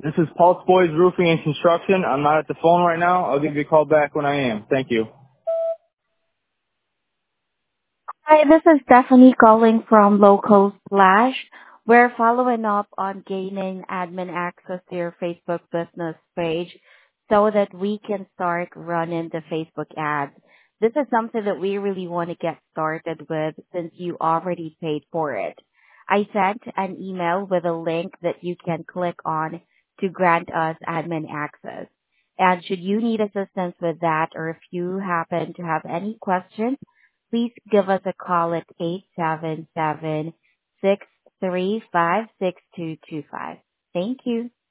This is Pulse Boys Roofing and Construction. I'm not at the phone right now. I'll give you a call back when I am. Thank you. Hi, this is Stephanie calling from Local Slash. We're following up on gaining admin access to your Facebook business page so that we can start running the Facebook ads. This is something that we really want to get started with since you already paid for it. I sent an email with a link that you can click on to grant us admin access. And should you need assistance with that, or if you happen to have any questions, please give us a call at 877 635 6225. Thank you.